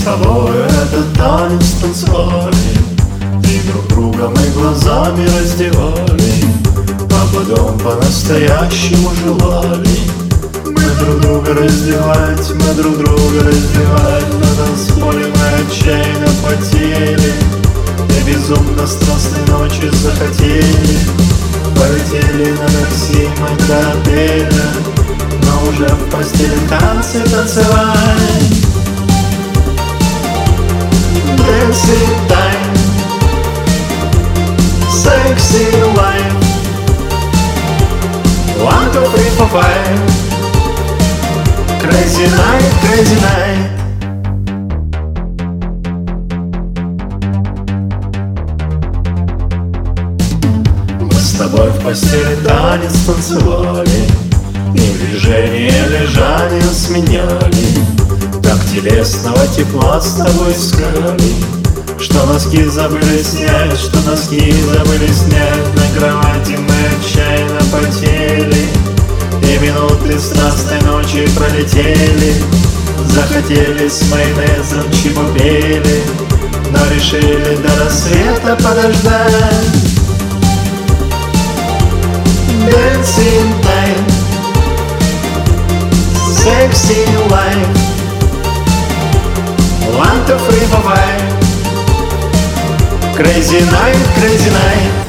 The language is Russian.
тобой этот танец танцевали, и друг друга мы глазами раздевали, а потом по-настоящему желали. Мы друг друга раздевать, мы друг друга раздевать. На танцполе мы отчаянно потели, и безумно страстной ночи захотели. Полетели на такси мы до отеля, но уже в постели танцы танцевать. Dancing time, sexy life, 1, 2, 3, 4, 5. Crazy night, crazy night. Мы с тобой в постели танец танцевали, и движение лежания сменяли. Так телесного тепла с тобой искали, что носки забыли снять, что носки забыли снять. На кровати мы отчаянно потели, и минуты страстной ночи пролетели. Захотели с майонезом чебупели, но решили до рассвета подождать. Dancing time, sexy life, 1, 2, 3, 4, 5. Crazy night, crazy night.